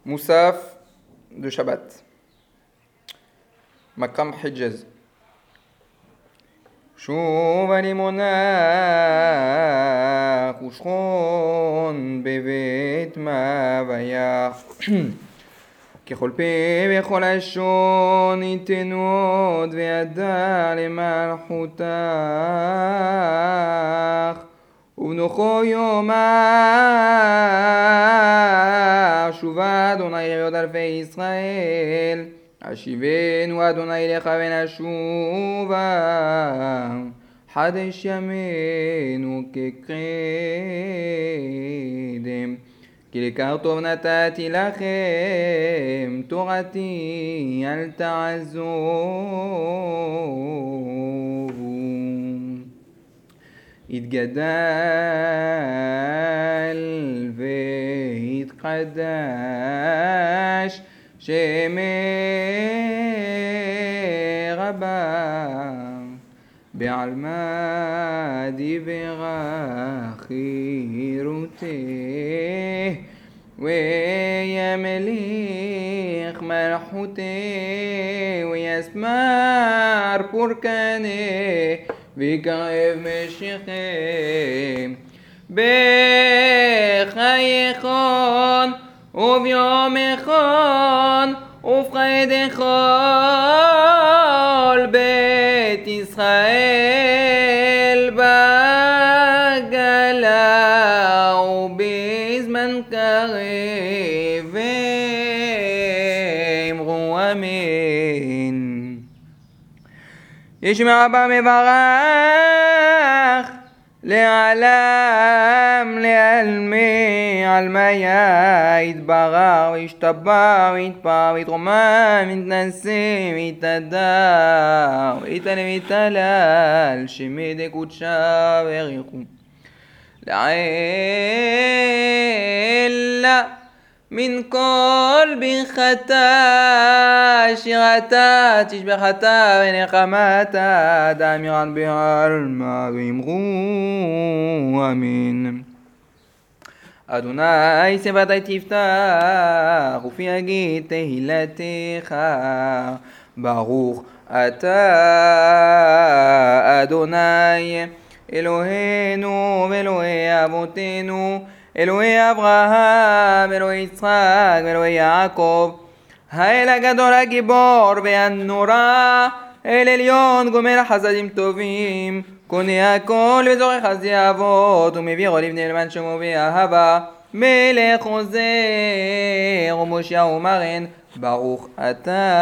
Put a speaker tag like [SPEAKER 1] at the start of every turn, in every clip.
[SPEAKER 1] Moussaf de Shabbat. Makam Hijaz. שוב אני מונח ושכון בבית מאווייך ככל פה וכל לשון יתנו עוד וידע למלכותך ובנוחו יאמר שובה אדוני רעות אלפי ישראל השיבנו אדוני לך ונשובה חדש ימינו כקדם כי לקר טוב נתתי לכם תורתי אל תעזובו יתגדל ויתחדש שמי רבה בעלמא דיברה חירותי וימליך מלכותי ויסמר פורקני ויקרב משיחם בחייכון וביומכון ובחידכון בית ישראל בגלה ובזמן קרב אמרו אמן. ישמע אבא מברך לעלם לעלמי עלמיה יתברר וישתבר ויתפר ויתרומם ויתנשא ויתהדר ויתעלה ויתהלל שמי דקודשה וריחו לעילה מן כל ברכתה שירתה תשבחתה ונחמתה דאמירן בעלמא ואמרו אמן. אדוני שפתי תפתח ופי יגיד תהילתך ברוך אתה אדוני אלוהינו ואלוהי אבותינו אלוהי אברהם, אלוהי יצחק, ואלוהי יעקב, האל הגדול הגיבור והנורא, אל עליון גומל חסדים טובים, קונה הכל וזורך חסדי אבות, ומביאו לבני למען שמו ואהבה, מלך עוזר ומושיע ומרן, ברוך אתה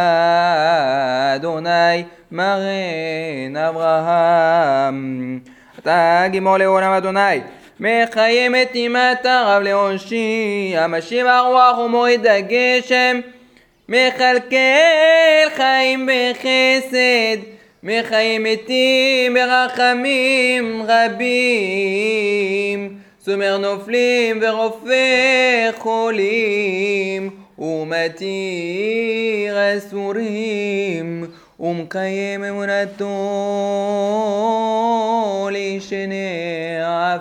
[SPEAKER 1] אדוני מרן אברהם. אתה גימור לעולם אדוני מחיים את אימת הרב לעונשי המשיב הרוח ומוריד הגשם מחלקל חיים בחסד מחיים מתים ברחמים רבים סומר נופלים ורופא חולים ומתיר אסורים ומקיים אמונתו לשני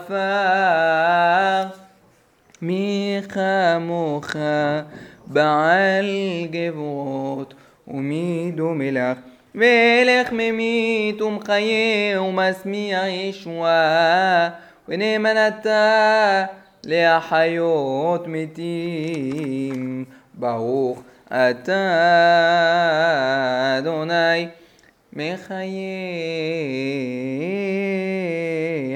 [SPEAKER 1] עפר מי כמוך בעל גבורות ומי דומה לך ולך ממית ומחיה ומשמיע ישועה ונאמנתה להחיות מתים ברוך אתה אדוני מחיי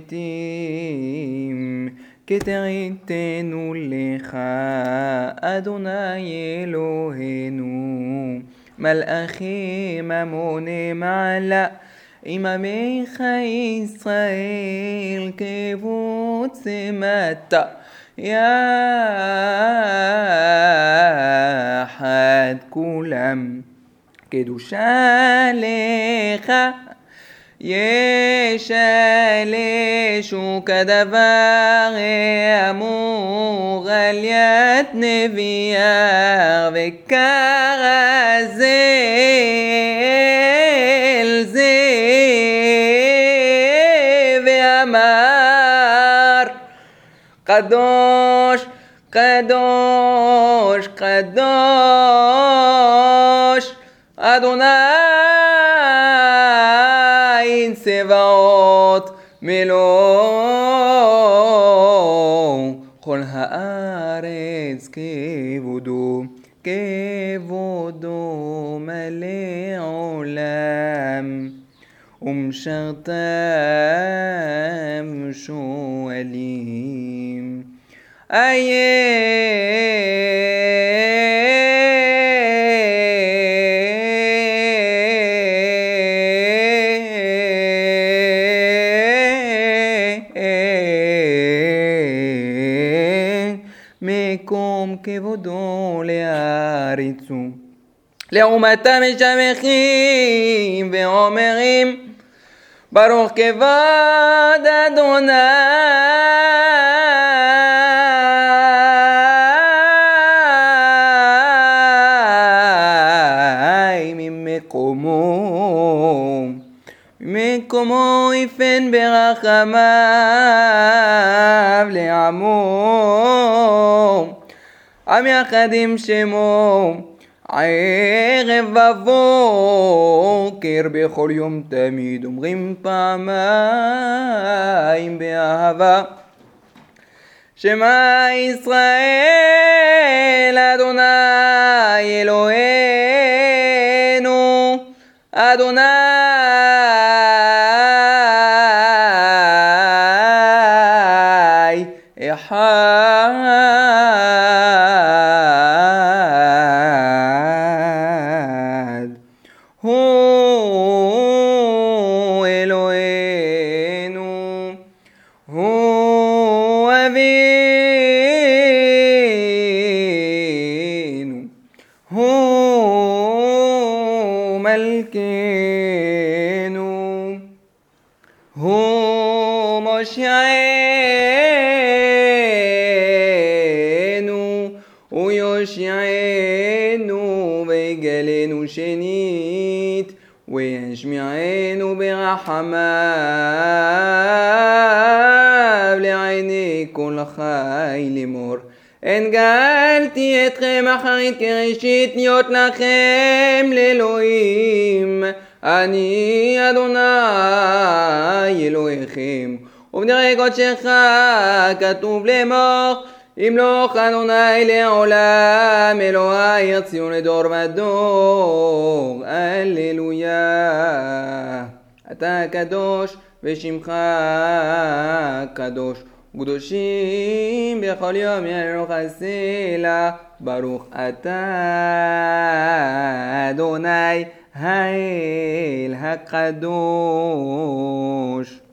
[SPEAKER 1] המתים כתריתנו לך אדוני אלוהינו מלאכים המונה מעלה עמך ישראל כבוץ מטה יחד כולם קדושה לך ישלשו כדבר אמור על יד נביאר וכרז אל זה ואמר קדוש קדוש קדוש אדוני צבאות מלוא כל הארץ כבודו כבודו מלא עולם ומשרתם שואלים מקום כבודו להריצו לעומתם משבחים ואומרים ברוך כבוד אדוני ממקומו יפן ברחמיו לעמו עם יחד עם שמו ערב ובוקר בכל יום תמיד אומרים פעמיים באהבה שמע ישראל אדוני אלוהינו אדוני אחד הוא אלוהינו הוא אבינו הוא מלכנו הוא מושיענו הוא יושיענו ויגלנו שנית וישמיענו ברחמיו לעיני כל חי לאמור אין גאלתי אתכם אחרית כראשית להיות לכם לאלוהים אני אדוני אלוהיכם ובדברי קודשך כתוב לאמור ימלוך אדוני לעולם אלוהי עיר ציון לדור ודור הללויה אתה קדוש ושמך קדוש קדושים בכל יום ירוך הסלע ברוך אתה אדוני האל הקדוש